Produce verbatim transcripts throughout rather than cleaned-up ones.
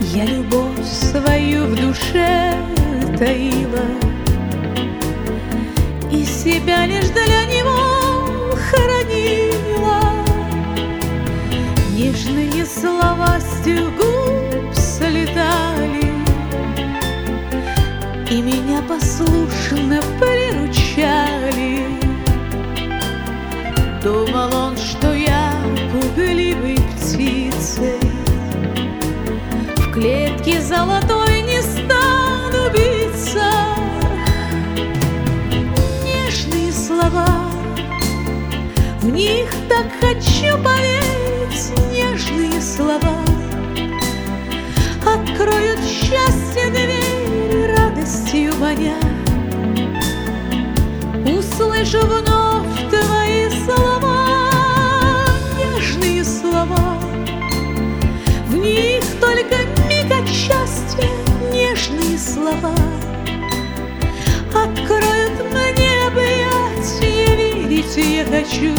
Я любовь свою в душе таила и себя лишь для него хоронила. Нежные слова с тех губ слетали и меня послушно приручали. Думал он, что я пугливой птицей в клетке золотой не стану биться. Нежные слова, в них так хочу поверить. Нежные слова откроют счастье дверь, радостью маня. Услышу вновь твои слова, нежные слова, в них только миг от счастья. Нежные слова откроют мне объятия, верить я хочу,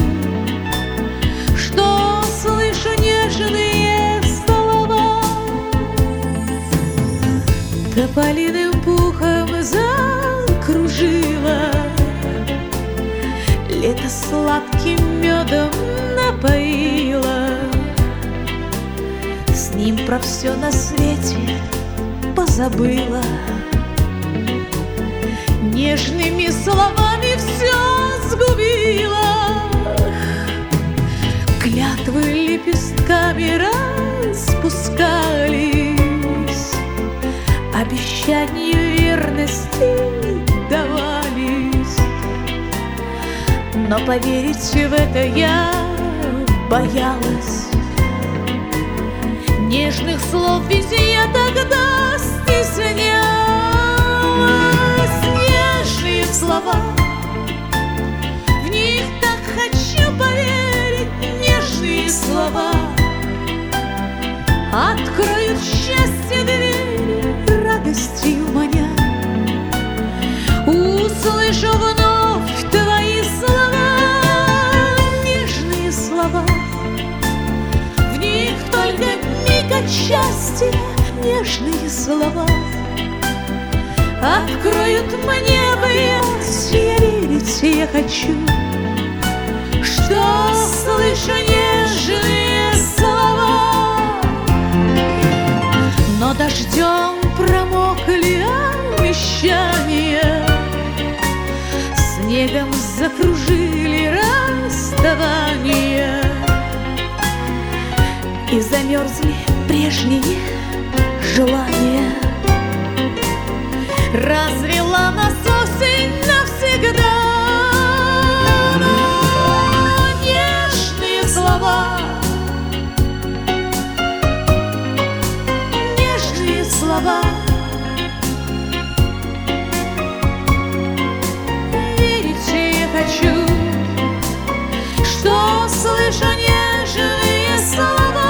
что слышу нежные слова. Тополиным пухом закружила, лето сладким медом напоила. С ним про все на свете позабыла. Нежными словами все сгубила. Клятвы лепестками распускались, обещанию верности давались. Но поверить в это я боялась. Нежных слов ведь я тогда стеснялась. Нежные слова, в них так хочу поверить. Нежные слова откроют счастье дверь, радостью маня. Услышу вновь твои слова, нежные слова, в них только миг от счастья. Нежные слова откроют мне объятия, верить я хочу, что слышу нежные слова. Но дождем промокли обещания, снегом закружили расставания, и замерзли прежние желания. Развела нас осень навсегда. Но нежные слова, нежные слова, верить я хочу, что слышу нежные слова.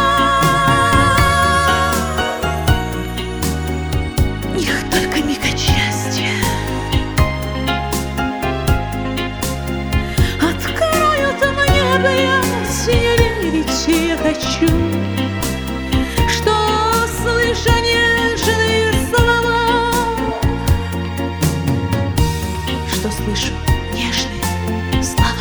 Верить я хочу, что слышу нежные слова, что слышу нежные слова.